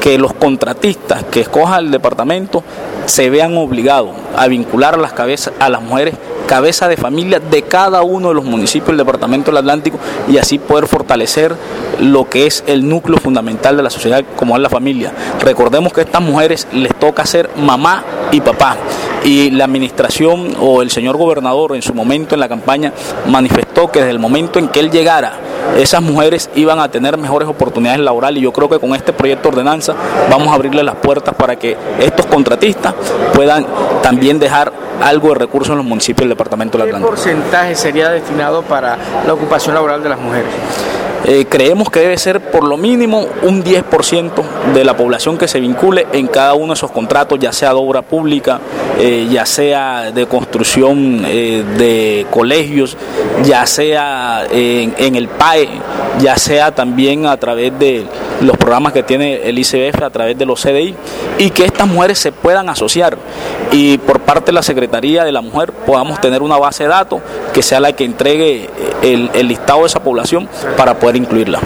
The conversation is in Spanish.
que los contratistas que escojan el departamento se vean obligados a vincular a las mujeres cabeza de familia de cada uno de los municipios del departamento del Atlántico y así poder fortalecer lo que es el núcleo fundamental de la sociedad como es la familia. Recordemos que a estas mujeres les toca ser mamá y papá y la administración o el señor gobernador en su momento en la campaña manifestó que desde el momento en que él llegara esas mujeres iban a tener mejores oportunidades laborales y yo creo que con este proyecto de ordenanza vamos a abrirle las puertas para que estos contratistas puedan también dejar algo de recursos en los municipios del departamento del Atlántico. ¿Qué porcentaje sería destinado para la ocupación laboral de las mujeres? Creemos que debe ser por lo mínimo un 10% de la población que se vincule en cada uno de esos contratos, ya sea de obra pública, ya sea de construcción de colegios, ya sea en el PAE, ya sea también a través de los programas que tiene el ICBF, a través de los CDI, y que estas mujeres se puedan asociar y por parte de la Secretaría de la Mujer podamos tener una base de datos que sea la que entregue el listado de esa población para poder incluirla.